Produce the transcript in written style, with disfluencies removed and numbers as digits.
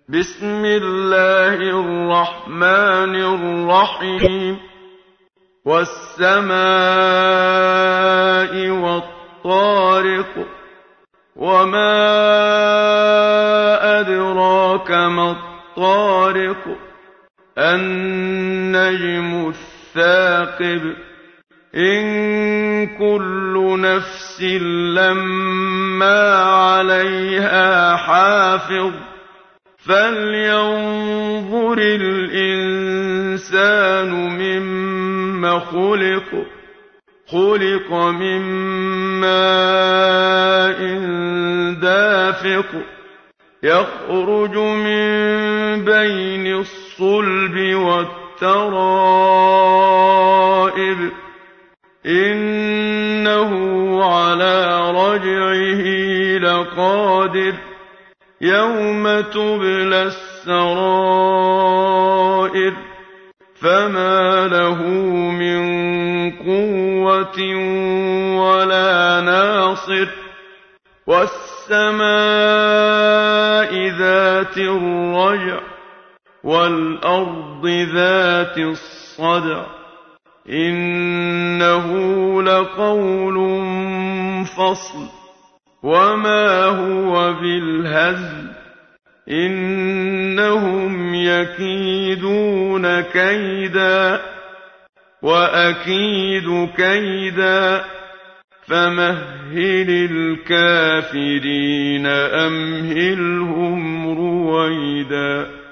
بسم الله الرحمن الرحيم والسماء والطارق وما أدراك ما الطارق النجم الثاقب إن كل نفس لما عليها حافظ فلينظر الإنسان مما خلق من ماء دافق يخرج من بين الصلب والترائب إنه على رجعه لقادر يوم تبلى السرائر فما له من قوة ولا ناصر والسماء ذات الرجع والأرض ذات الصدع إنه لقول فصل وما هو بالهزل إنهم يكيدون كيدا وأكيد كيدا فمهل الكافرين أمهلهم رويدا